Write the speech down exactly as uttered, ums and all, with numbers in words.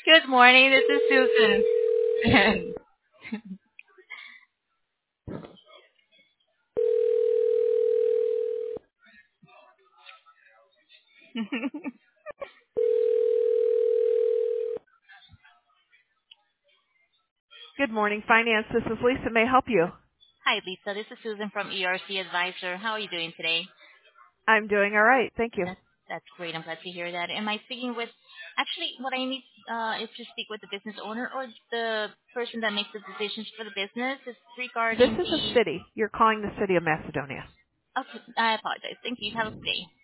Good morning. This is Susan. Good morning, finance. This is Lisa. May I help you? Hi, Lisa. This is Susan from E R C Advisor. How are you doing today? I'm doing all right. Thank you. That's, that's great. I'm glad to hear that. Am I speaking with, actually, what I need uh, is to speak with the business owner or the person that makes the decisions for the business. It's This regarding is a the, city. You're calling the city of Macedonia. okay, I apologize. Thank you. Have a good day.